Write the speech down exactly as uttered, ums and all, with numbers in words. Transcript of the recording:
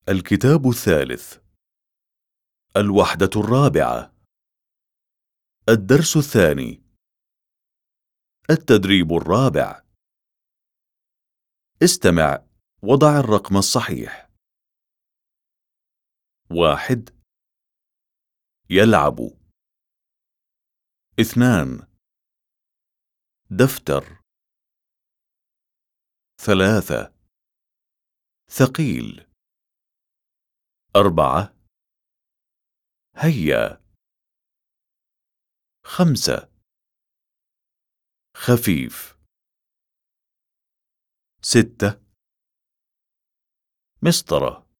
الكتاب الثالث. الوحدة الرابعة. الدرس الثاني. التدريب الرابع. استمع وضع الرقم الصحيح. واحد. يلعب. اثنان. دفتر. ثلاثة. ثقيل. أربعة. هيا. خمسة. خفيف. ستة. مسطرة.